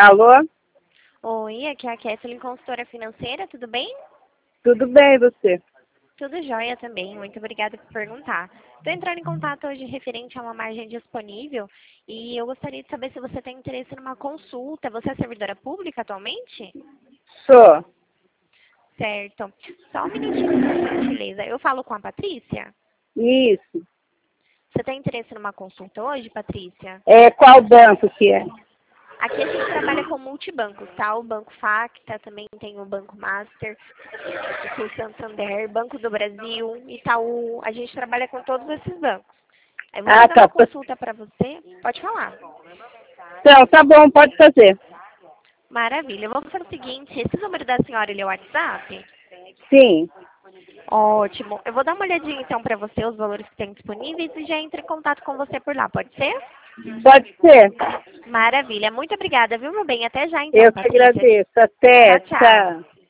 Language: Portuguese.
Alô? Oi, aqui é a Kathleen, consultora financeira, tudo bem? Tudo bem, e você? Tudo jóia também, muito obrigada por perguntar. Estou entrando em contato hoje referente a uma margem disponível e eu gostaria de saber se você tem interesse numa consulta. Você é servidora pública atualmente? Sou. Certo. Só um minutinho, por gentileza. Eu falo com a Patrícia? Isso. Você tem interesse numa consulta hoje, Patrícia? Qual banco que é? Aqui a gente trabalha com multibancos, tá? O Banco Facta, também tem o Banco Master, o Santander, Banco do Brasil, Itaú. A gente trabalha com todos esses bancos. Eu vou Ah, fazer tá. uma consulta para você. Pode falar. Então, tá bom, pode fazer. Maravilha. Eu vou fazer o seguinte, esse número da senhora, ele é o WhatsApp? Sim, Ótimo. Eu vou dar uma olhadinha então para você, os valores que tem disponíveis e já entro em contato com você por lá, pode ser? pode ser. Maravilha. Muito obrigada, viu, meu bem? Até já então, Eu que Patrícia. agradeço. Tchau, Até, tchau. tchau.